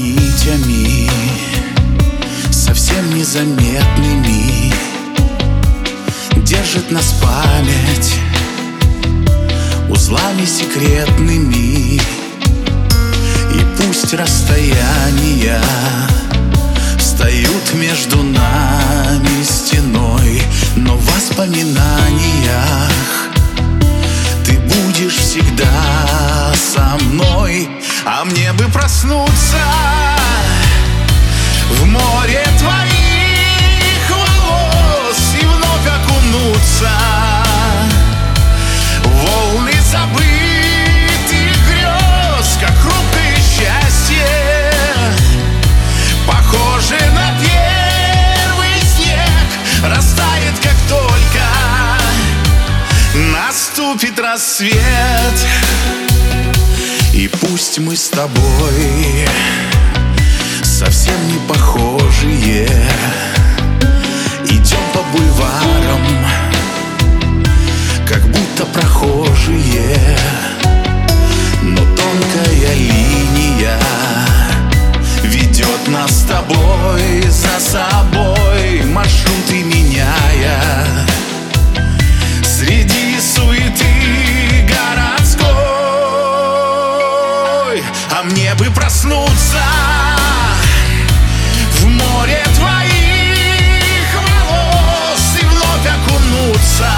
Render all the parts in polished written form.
нитями, совсем незаметными, держит нас память узлами секретными. И пусть расстояния встают между нами стеной, но в воспоминаниях ты будешь всегда со мной. А мне бы проснуться в море твоих волос и вновь окунуться в волны забытых грез, как хрупкое счастье, похоже на первый снег, растает, как только наступит рассвет. И пусть мы с тобой совсем не похожие, идем по бульварам, как будто прохожие, но тонкая линия ведет нас с тобой за собой, маршруты меняя среди суеты городской. А мне бы проснуться в море твоих волос и вновь окунуться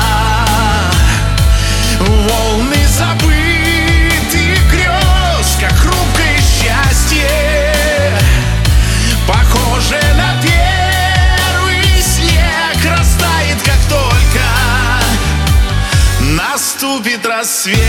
в волны забытых грез, как хрупкое счастье, похоже на первый снег, растает, как только наступит рассвет.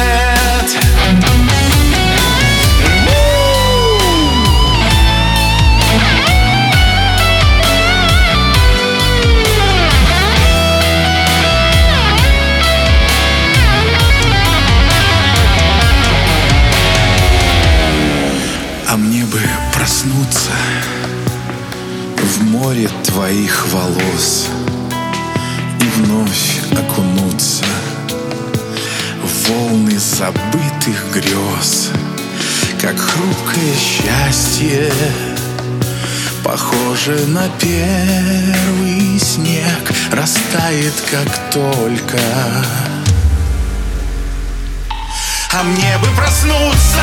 А мне бы проснуться в море твоих волос и вновь окунуться в волны забытых грез, как хрупкое счастье, похоже на первый снег, растает, как только. А мне бы проснуться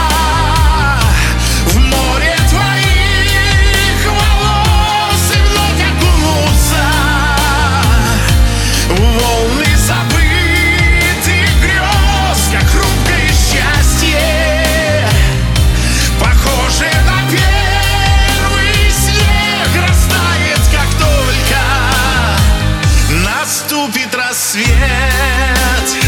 в море твоих волос и вновь окунуться в волны забытых грез, как хрупкое счастье, похоже на первый снег, растает, как только наступит рассвет.